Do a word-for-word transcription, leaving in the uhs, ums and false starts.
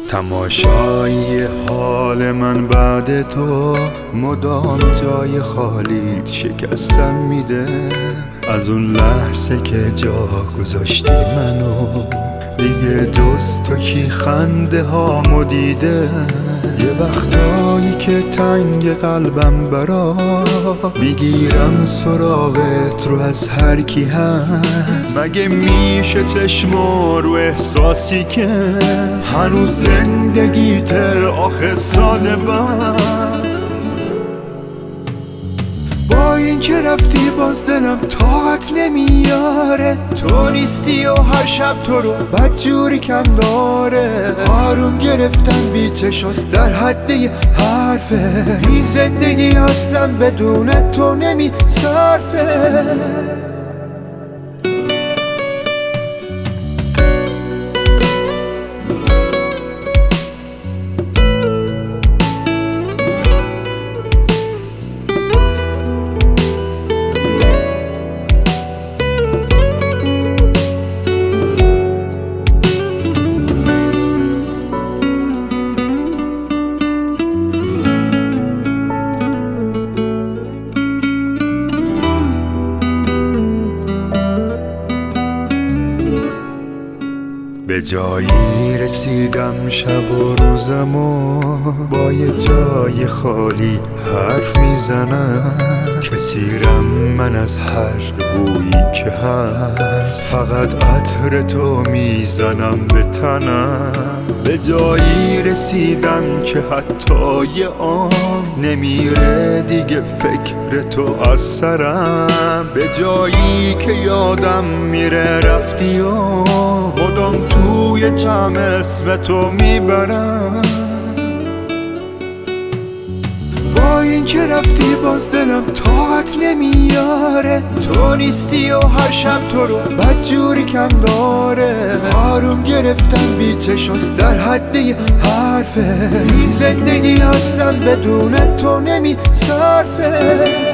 تماشای حال من بعد تو مدام جای خالیت شکستم میده. از اون لحظه که جا گذاشتی منو دیگه جز تو کی خنده ها مدیده. یه وقتایی که تنگ قلبم برا میگیرم سراغت رو از هر کی هست. مگه میشه چشم رو احساسی که هنوز زندگیت آخه ساده بند. با این که رفتی باز دلم طاقت نمیاره. تو نیستی و هر شب تو رو بدجوری کم داره. آروم گرفتم بی چشات در حد یه حرفه. این زندگی اصلا بدون تو نمی صرفه. به جایی رسیدم شب و روزمو با یه جای خالی حرف میزنم. کسیرم من از هر بویی که هست. فقط عطر تو میزنم به تنم. به جایی رسیدم که حتی یه آن نمیره دیگه فکر تو از سرم. به جایی که یادم میره رفتی و مدام توی چم اسم تو میبرم. با این که رفتی باز دلم طاقت نمیاره. تو نیستی و هر شب تو رو بدجوری کم داره. آروم گرفتم بی چشات در حد یه حرفه. این زندگی اصلا بدون تو نمی صرفه.